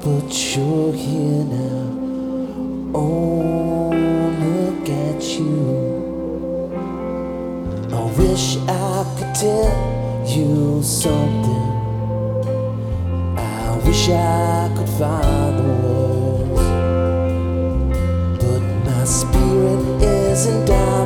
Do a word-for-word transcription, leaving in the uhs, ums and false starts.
but you're here now. Oh, look at you. I wish I could tell you something. I wish I could find the words, but my spirit isn't down.